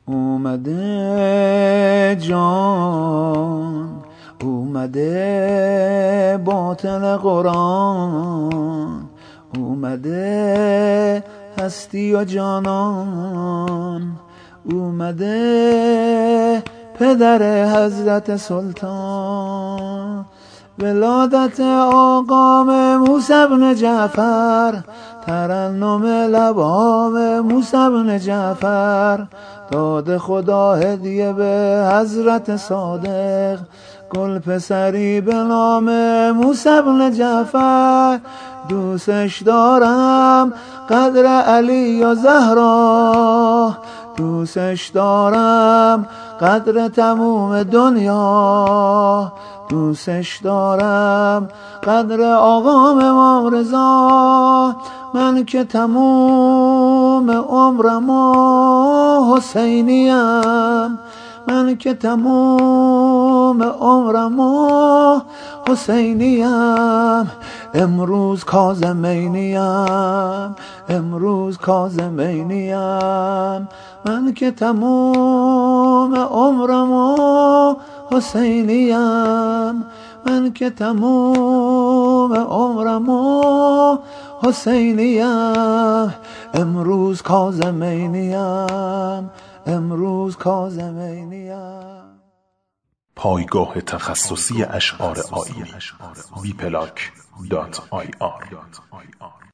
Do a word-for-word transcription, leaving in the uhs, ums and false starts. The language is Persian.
اومده جان، اومده باطن قرآن، اومده هستی و جانان، اومده پدر حضرت سلطان. ولادت آقا موسی بن جعفر، ترنم لبام موسی بن جعفر، داد خدا هدیه به حضرت صادق، گل پسری به نام موسی بن جعفر. دوستش دارم قدر علی و زهرا، دوستش دارم قدر تموم دنیا، دوستش دارم قدر آقام امام رضا. من که تموم عمرم حسینیم، من که تموم عمرم حسینیم. امروز کاظمینیم، امروز کاظمینیم. من که تموم عمرم حسینیم، من که تموم عمرم حسینیم. امروز کاظمینیم، امروز کاظمینیم. پایگاه تخصصی اشعار آیینی وی پلاک دات آی آر